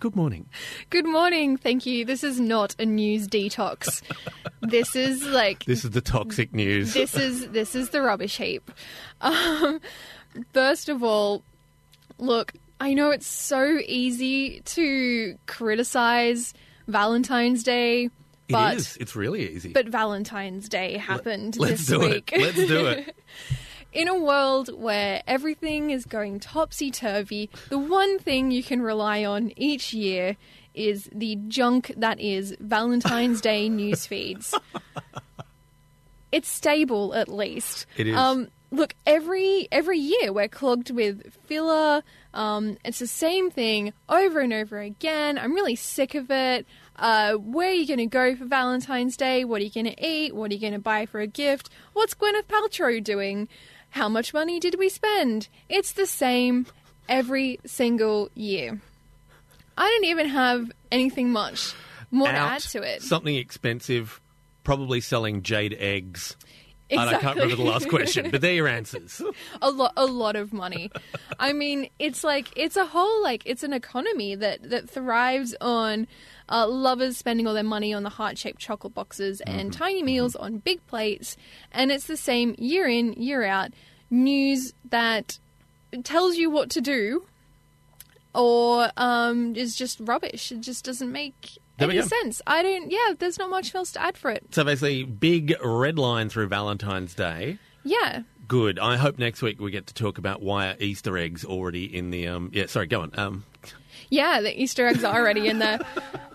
good morning. Good morning. Thank you. This is not a news detox. This is the toxic news. This is the rubbish heap. First of all, look, I know it's so easy to criticize Valentine's Day. But, it is. It's really easy. But Valentine's Day happened Let's this do week. it. Let's do it. In a world where everything is going topsy-turvy, the one thing you can rely on each year is the junk that is Valentine's Day news feeds. It's stable, at least. It is. Look, every year we're clogged with filler. It's the same thing over and over again. I'm really sick of it. Where are you going to go for Valentine's Day? What are you going to eat? What are you going to buy for a gift? What's Gwyneth Paltrow doing? How much money did we spend? It's the same every single year. I don't even have anything much more to add to it. Something expensive, probably selling jade eggs. Exactly. And I can't remember the last question, but they're your answers. A lot of money. I mean, it's an economy that thrives on lovers spending all their money on the heart-shaped chocolate boxes and tiny meals on big plates. And it's the same year in, year out. News that tells you what to do or is just rubbish. It just doesn't make any sense. There's not much else to add for it. So basically, big red line through Valentine's Day. Yeah. Good. I hope next week we get to talk about why are Easter eggs already in the... go on. Yeah, the Easter eggs are already in there.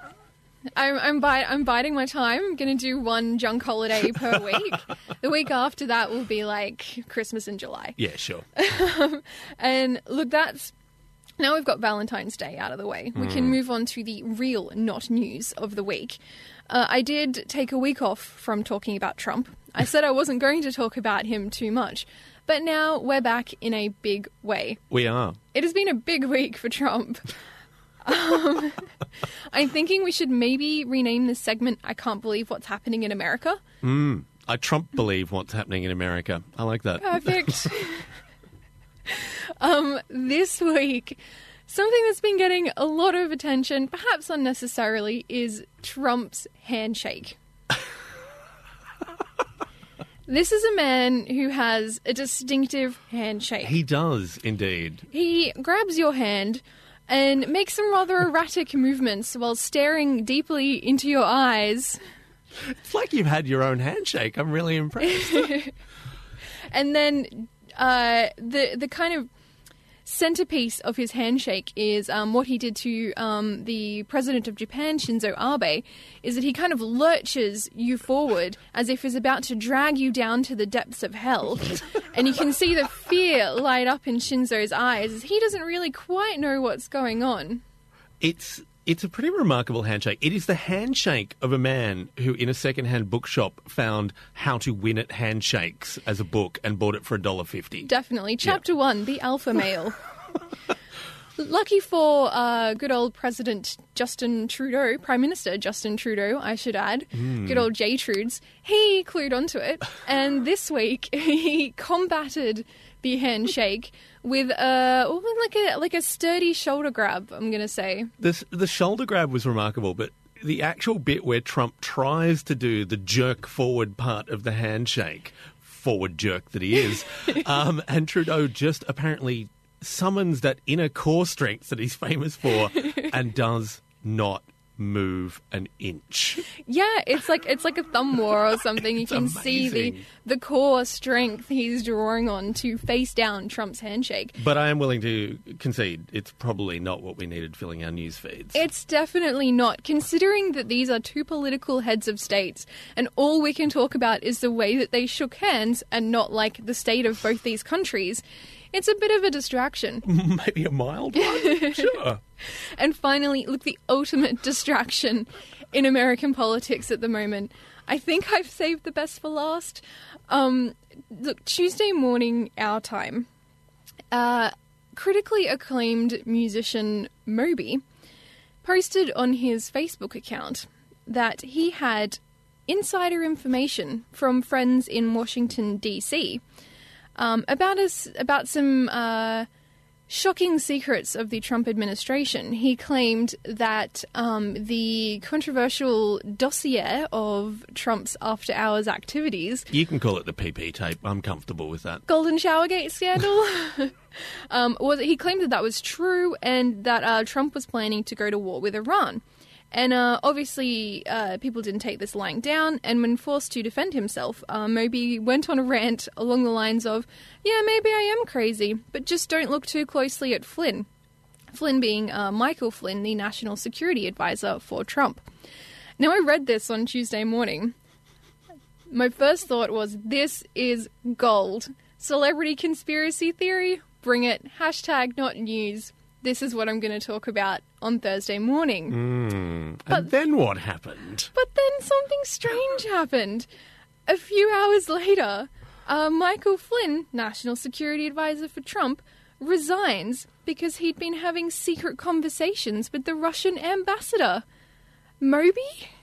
I'm biding my time. I'm going to do one junk holiday per week. The week after that will be like Christmas in July. Yeah, sure. And look, now we've got Valentine's Day out of the way. We can move on to the real not news of the week. I did take a week off from talking about Trump. I said I wasn't going to talk about him too much. But now we're back in a big way. We are. It has been a big week for Trump. I'm thinking we should maybe rename this segment I Can't Believe What's Happening in America. I Trump believe what's happening in America. I like that. Perfect. This week, something that's been getting a lot of attention, perhaps unnecessarily, is Trump's handshake. This is a man who has a distinctive handshake. He does, indeed. He grabs your hand and makes some rather erratic movements while staring deeply into your eyes. It's like you've had your own handshake. I'm really impressed. And then the kind of centerpiece of his handshake is what he did to the president of Japan, Shinzo Abe, is that he kind of lurches you forward as if he's about to drag you down to the depths of hell. And you can see the fear light up in Shinzo's eyes as he doesn't really quite know what's going on. It's a pretty remarkable handshake. It is the handshake of a man who, in a second-hand bookshop, found How to Win at Handshakes as a book and bought it for $1.50. Definitely. Chapter 1, The Alpha Male. Lucky for good old President Justin Trudeau, Prime Minister Justin Trudeau, I should add, good old J. Trudes, he clued onto it. And this week, he combated the handshake with like a sturdy shoulder grab, I'm going to say. The shoulder grab was remarkable, but the actual bit where Trump tries to do the jerk forward part of the handshake, forward jerk that he is, and Trudeau just apparently summons that inner core strength that he's famous for and does not move an inch. Yeah, it's like a thumb war or something. You can see the core strength he's drawing on to face down Trump's handshake. But I am willing to concede it's probably not what we needed filling our news feeds. It's definitely not, considering that these are two political heads of states and all we can talk about is the way that they shook hands and not like the state of both these countries. It's a bit of a distraction. Maybe a mild one? Sure. And finally, look, the ultimate distraction in American politics at the moment. I think I've saved the best for last. Look, Tuesday morning, our time, critically acclaimed musician Moby posted on his Facebook account that he had insider information from friends in Washington, D.C., about some shocking secrets of the Trump administration. He claimed that the controversial dossier of Trump's after-hours activities... You can call it the PP tape. I'm comfortable with that. Golden Showergate scandal. He claimed that that was true and that Trump was planning to go to war with Iran. And obviously, people didn't take this lying down, and when forced to defend himself, Moby went on a rant along the lines of, yeah, maybe I am crazy, but just don't look too closely at Flynn. Flynn being Michael Flynn, the National Security Advisor for Trump. Now, I read this on Tuesday morning. My first thought was, this is gold. Celebrity conspiracy theory? Bring it. Hashtag not news. This is what I'm going to talk about on Thursday morning. And then what happened? But then something strange happened. A few hours later, Michael Flynn, National Security Advisor for Trump, resigns because he'd been having secret conversations with the Russian ambassador. Moby?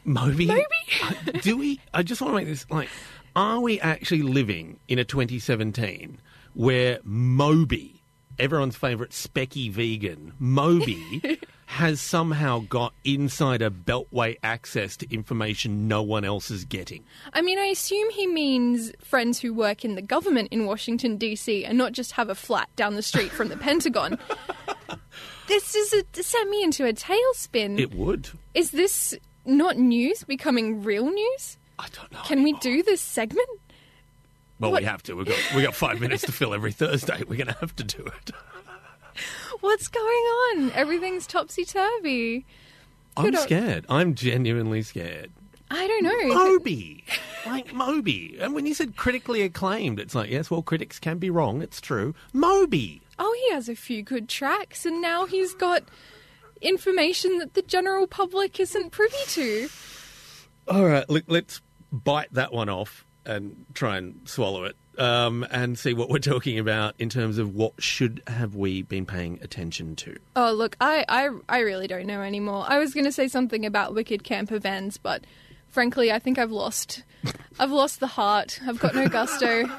Do we? I just want to make this, are we actually living in a 2017 where Moby, everyone's favourite specky vegan, Moby, has somehow got insider beltway access to information no one else is getting? I mean, I assume he means friends who work in the government in Washington, D.C. and not just have a flat down the street from the Pentagon. This sent me into a tailspin. It would. Is this not news becoming real news? I don't know. Can we do this segment? Well, we have to. We got 5 minutes to fill every Thursday. We're going to have to do it. What's going on? Everything's topsy-turvy. I'm scared. I'm genuinely scared. I don't know. Moby. Moby. And when you said critically acclaimed, it's like, yes, well, critics can be wrong. It's true. Moby. Oh, he has a few good tracks, and now he's got information that the general public isn't privy to. All right, look, let's bite that one off and try and swallow it, and see what we're talking about in terms of what should have we been paying attention to. Oh, look, I really don't know anymore. I was going to say something about wicked camper vans, but frankly, I think I've lost the heart. I've got no gusto.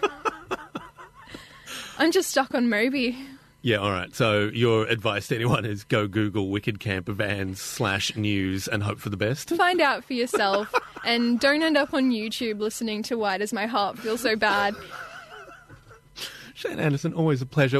I'm just stuck on Moby. Yeah, all right. So your advice to anyone is go Google wicked camper vans /news and hope for the best? Find out for yourself and don't end up on YouTube listening to Why Does My Heart Feel So Bad. Shane Anderson, always a pleasure.